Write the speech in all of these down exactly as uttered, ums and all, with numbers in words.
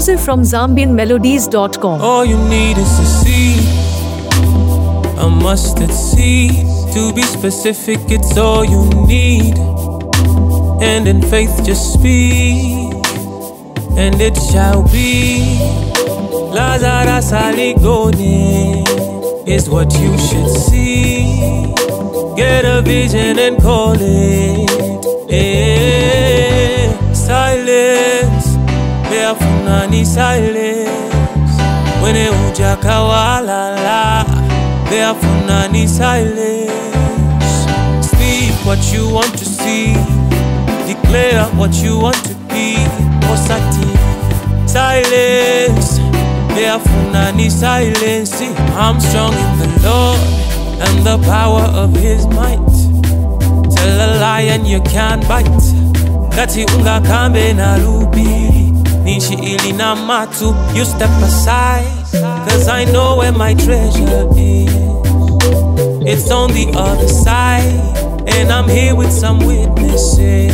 Exclusive from Zambian Melodies dot com. All you need is a seed, a mustard seed. To be specific, it's all you need. And in faith just speak, and it shall be. Lazarus Aligone is what you should see. Get a vision and call it. Hey, silence, beafunani silence. When e uja kawalala, beafunani silence. Speak what you want to see, declare what you want to be. Osati, silence, beafunani silence. I'm strong in the Lord and the power of His might. Tell a lion you can't bite. Kati unga kambe na lupi, nishi ili na matu. You step aside, cause I know where my treasure is. It's on the other side, and I'm here with some witnesses.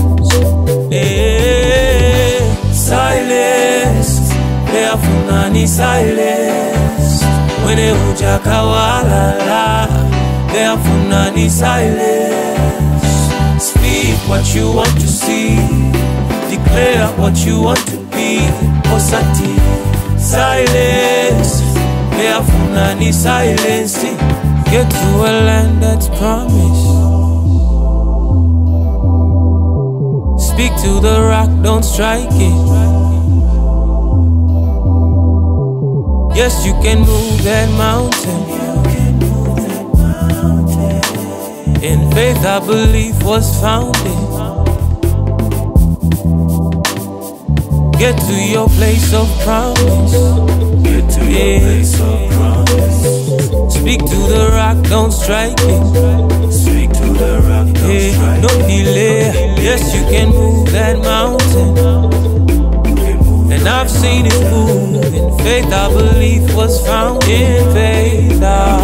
Hey, silence, beafunani silence. When e uja kawalala, beafunani silence. Speak what you want to see, declare what you want to be. Osati, silence, beafunani silence. Get to a land that's promised. Speak to the rock, don't strike it. Yes, you can move that mountain. In faith, I believe was founded. Get to your place of promise. Get to yeah. your place of promise. Speak to the rock, don't strike it. Speak to the rock, don't yeah. strike No it. delay. Yes, you can move that mountain. And I've seen it move. In faith, I believe was found. In faith, I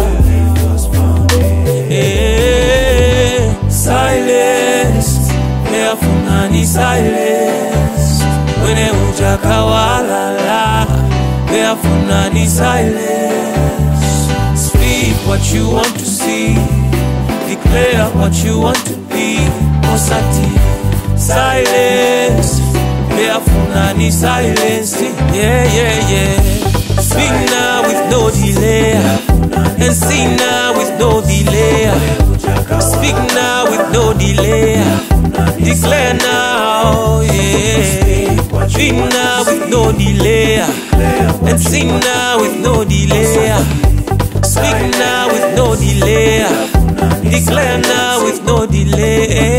yeah. Silence, beafunani silence. When e uja kawalala, beafunani silence. Speak what you want to see, declare what you want to be. Osati, silence, beafunani silence. Yeah, yeah, yeah. Speak now with no delay, and see now with no delay. Speak now with no delay, declare now, yeah. Speak now with no delay, and see now with no delay. Speak now with no delay, declare now with no delay.